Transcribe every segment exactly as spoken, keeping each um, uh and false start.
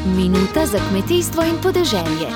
Minuta za kmetijstvo in podeželje.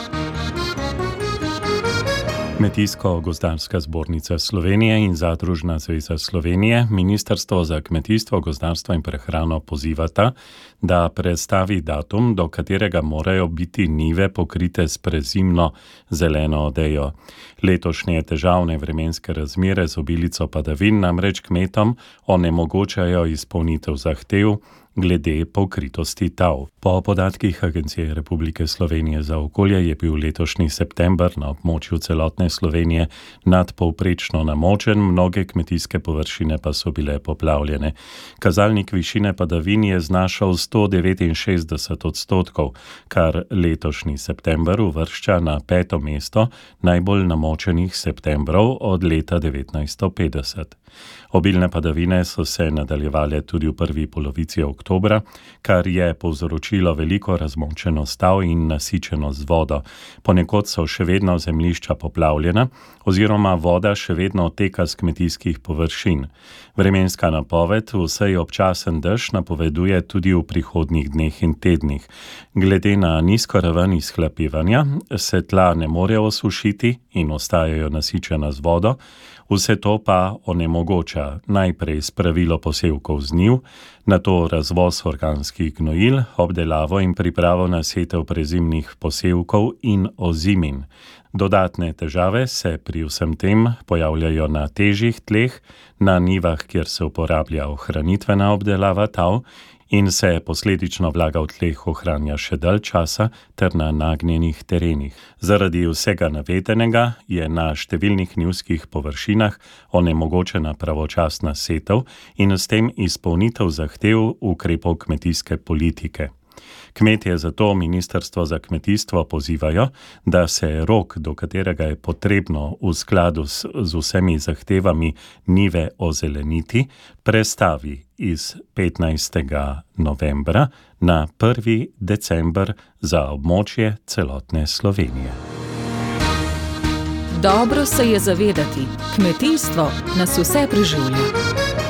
Kmetijsko-gozdarska zbornica Slovenije in Zadružna zveza Slovenije Ministrstvo za kmetijstvo, gozdarstvo in prehrano pozivata, da predstavi datum, do katerega morajo biti njive pokrite s prezimno zeleno odejo. Letošnje težavne vremenske razmere z obilico padavin namreč kmetom onemogočajo izpolnitev zahtev glede pokritosti tal. Po podatkih Agencije Republike Slovenije za okolje je bil letošnji september na območju celotne Slovenije nadpovprečno namočen, mnoge kmetijske površine pa so bile poplavljene. Kazalnik višine padavin je znašal sto devetinšestdeset odstotkov, kar letošnji september uvršča na peto mesto najbolj namočenih septembrov od leta devetnajststo petdeset. Obilne padavine so se nadaljevale tudi v prvi polovici oktobra, kar je povzročilo veliko razmočenost tal in nasičenost z vodo. Ponekod so še vedno zemljišča poplavljena oziroma voda še vedno odteka z kmetijskih površin. Vremenska napoved vsej občasen dež napoveduje tudi v prihodnjih dneh in tednih. Glede na nizko raven izhlapevanja se tla ne morejo osušiti in ostajajo nasičena z vodo, vse to pa onemogoča najprej spravilo posevkov z njiv, nato razvoz organskih gnojil, obdelavo in pripravo na setev prezimnih posevkov in ozimin. Dodatne težave se pri vsem tem pojavljajo na težjih tleh, na njivah, kjer se uporablja ohranitvena obdelava tal in se posledično vlaga v tleh ohranja še dalj časa ter na nagnjenih terenih. Zaradi vsega navedenega je na številnih njivskih površinah onemogočena pravočasna setev in s tem izpolnitev zahtev ukrepov kmetijske politike. Kmetje zato Ministrstvo za kmetijstvo pozivajo, da se rok, do katerega je potrebno v skladu s, z vsemi zahtevami njive ozeleniti, prestavi iz petnajstega novembra na prvi december za območje celotne Slovenije. Dobro se je zavedati, kmetijstvo nas vse preživlja.